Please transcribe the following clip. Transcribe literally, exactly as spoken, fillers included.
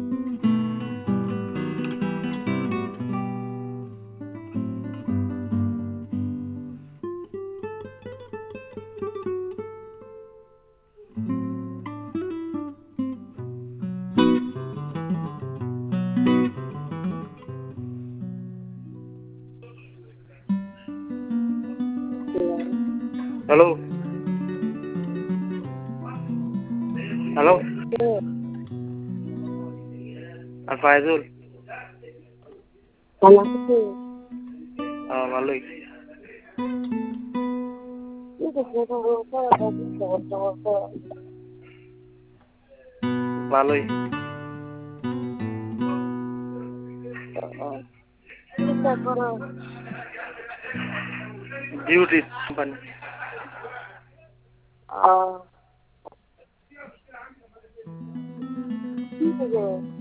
Hello hello আর ফায়জুল ভালো আছি। হ্যাঁ ভালোই ভালোই ডিউটি কোম্পানি আহ, ঠিক আছে।